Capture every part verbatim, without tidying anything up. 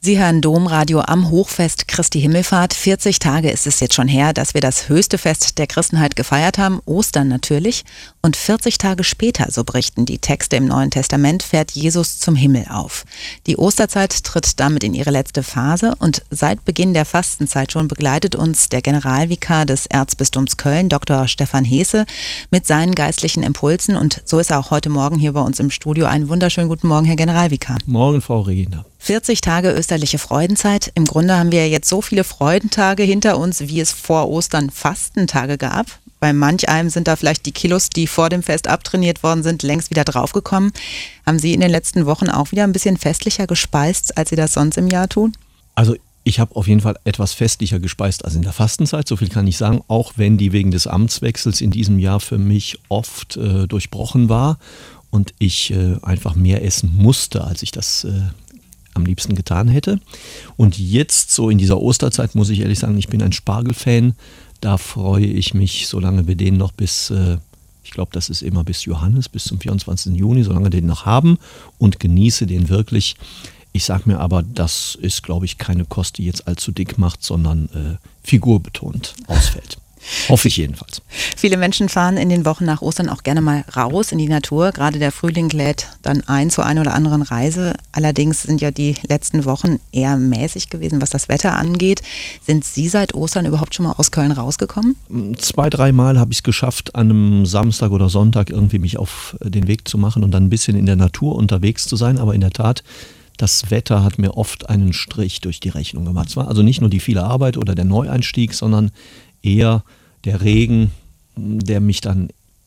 Sie hören Domradio am Hochfest Christi Himmelfahrt. vierzig Tage ist es jetzt schon her, dass wir das höchste Fest der Christenheit gefeiert haben, Ostern natürlich. Und vierzig Tage später, so berichten die Texte im Neuen Testament, fährt Jesus zum Himmel auf. Die Osterzeit tritt damit in ihre letzte Phase und seit Beginn der Fastenzeit schon begleitet uns der Generalvikar des Erzbistums Köln, Doktor Stefan Heese, mit seinen geistlichen Impulsen. Und so ist er auch heute Morgen hier bei uns im Studio. Einen wunderschönen guten Morgen, Herr Generalvikar. Morgen, Frau Regina. vierzig Tage österliche Freudenzeit. Im Grunde haben wir jetzt so viele Freudentage hinter uns, wie es vor Ostern Fastentage gab. Bei manch einem sind da vielleicht die Kilos, die vor dem Fest abtrainiert worden sind, längst wieder draufgekommen. Haben Sie in den letzten Wochen auch wieder ein bisschen festlicher gespeist, als Sie das sonst im Jahr tun? Also ich habe auf jeden Fall etwas festlicher gespeist als in der Fastenzeit, so viel kann ich sagen, auch wenn die wegen des Amtswechsels in diesem Jahr für mich oft äh, durchbrochen war und ich äh, einfach mehr essen musste, als ich das äh, am liebsten getan hätte. Und jetzt so in dieser Osterzeit muss ich ehrlich sagen, ich bin ein Spargelfan. Da freue ich mich, solange wir den noch bis, äh, ich glaube, das ist immer bis Johannes, bis zum vierundzwanzigsten Juni, solange wir den noch haben und genieße den wirklich. Ich sage mir aber, das ist, glaube ich, keine Kost, die jetzt allzu dick macht, sondern äh, figurbetont ausfällt. Hoffe ich jedenfalls. Viele Menschen fahren in den Wochen nach Ostern auch gerne mal raus in die Natur. Gerade der Frühling lädt dann ein zur einen oder anderen Reise. Allerdings sind ja die letzten Wochen eher mäßig gewesen, was das Wetter angeht. Sind Sie seit Ostern überhaupt schon mal aus Köln rausgekommen? Zwei, dreimal habe ich es geschafft, an einem Samstag oder Sonntag irgendwie mich auf den Weg zu machen und dann ein bisschen in der Natur unterwegs zu sein. Aber in der Tat, das Wetter hat mir oft einen Strich durch die Rechnung gemacht. Es war also nicht nur die viele Arbeit oder der Neueinstieg, sondern eher der Regen, der mich dann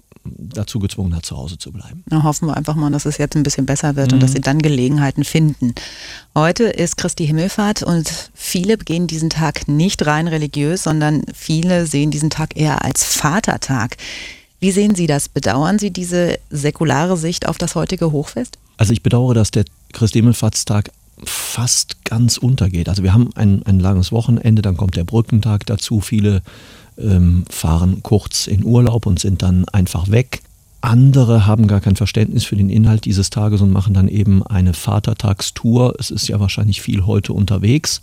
dazu gezwungen hat, zu Hause zu bleiben. Na, hoffen wir einfach mal, dass es jetzt ein bisschen besser wird mhm. und dass Sie dann Gelegenheiten finden. Heute ist Christi Himmelfahrt und viele begehen diesen Tag nicht rein religiös, sondern viele sehen diesen Tag eher als Vatertag. Wie sehen Sie das? Bedauern Sie diese säkulare Sicht auf das heutige Hochfest? Also ich bedauere, dass der Christi Himmelfahrtstag fast ganz untergeht. Also wir haben ein, ein langes Wochenende, dann kommt der Brückentag dazu. Viele ähm, fahren kurz in Urlaub und sind dann einfach weg. Andere haben gar kein Verständnis für den Inhalt dieses Tages und machen dann eben eine Vatertagstour. Es ist ja wahrscheinlich viel heute unterwegs.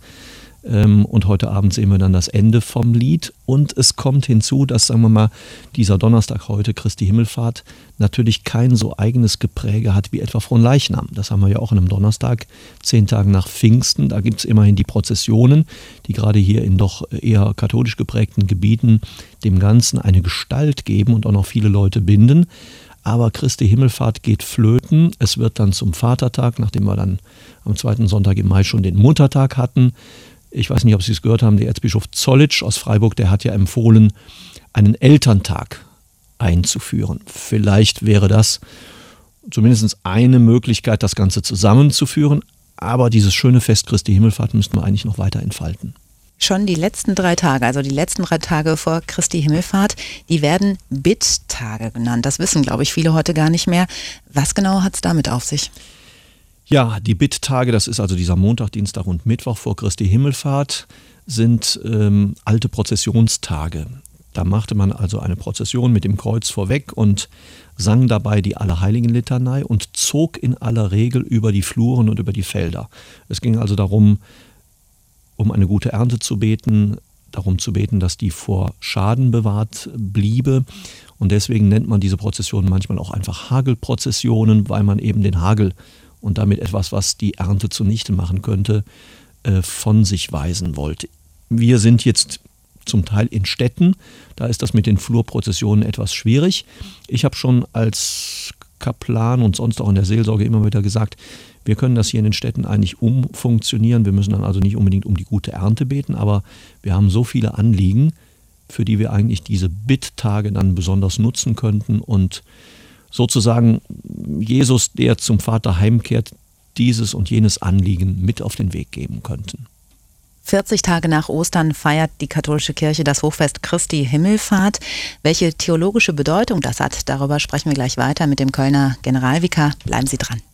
Und heute Abend sehen wir dann das Ende vom Lied. Und es kommt hinzu, dass, sagen wir mal, dieser Donnerstag heute, Christi Himmelfahrt, natürlich kein so eigenes Gepräge hat wie etwa Fronleichnam. Das haben wir ja auch an einem Donnerstag, zehn Tagen nach Pfingsten. Da gibt es immerhin die Prozessionen, die gerade hier in doch eher katholisch geprägten Gebieten dem Ganzen eine Gestalt geben und auch noch viele Leute binden. Aber Christi Himmelfahrt geht flöten. Es wird dann zum Vatertag, nachdem wir dann am zweiten Sonntag im Mai schon den Muttertag hatten. Ich weiß nicht, ob Sie es gehört haben, der Erzbischof Zollitsch aus Freiburg, der hat ja empfohlen, einen Elterntag einzuführen. Vielleicht wäre das zumindest eine Möglichkeit, das Ganze zusammenzuführen. Aber dieses schöne Fest Christi Himmelfahrt müssten wir eigentlich noch weiter entfalten. Schon die letzten drei Tage, also die letzten drei Tage vor Christi Himmelfahrt, die werden Bitttage genannt. Das wissen, glaube ich, viele heute gar nicht mehr. Was genau hat es damit auf sich? Ja, die Bitttage, das ist also dieser Montag, Dienstag und Mittwoch vor Christi Himmelfahrt, sind ähm, alte Prozessionstage. Da machte man also eine Prozession mit dem Kreuz vorweg und sang dabei die Allerheiligen-Litanei und zog in aller Regel über die Fluren und über die Felder. Es ging also darum, um eine gute Ernte zu beten, darum zu beten, dass die vor Schaden bewahrt bliebe. Und deswegen nennt man diese Prozessionen manchmal auch einfach Hagelprozessionen, weil man eben den Hagel und damit etwas, was die Ernte zunichte machen könnte, von sich weisen wollte. Wir sind jetzt zum Teil in Städten, da ist das mit den Flurprozessionen etwas schwierig. Ich habe schon als Kaplan und sonst auch in der Seelsorge immer wieder gesagt, wir können das hier in den Städten eigentlich umfunktionieren. Wir müssen dann also nicht unbedingt um die gute Ernte beten, aber wir haben so viele Anliegen, für die wir eigentlich diese Bitttage dann besonders nutzen könnten und sozusagen Jesus, der zum Vater heimkehrt, dieses und jenes Anliegen mit auf den Weg geben könnten. vierzig Tage nach Ostern feiert die katholische Kirche das Hochfest Christi Himmelfahrt. Welche theologische Bedeutung das hat, darüber sprechen wir gleich weiter mit dem Kölner Generalvikar. Bleiben Sie dran.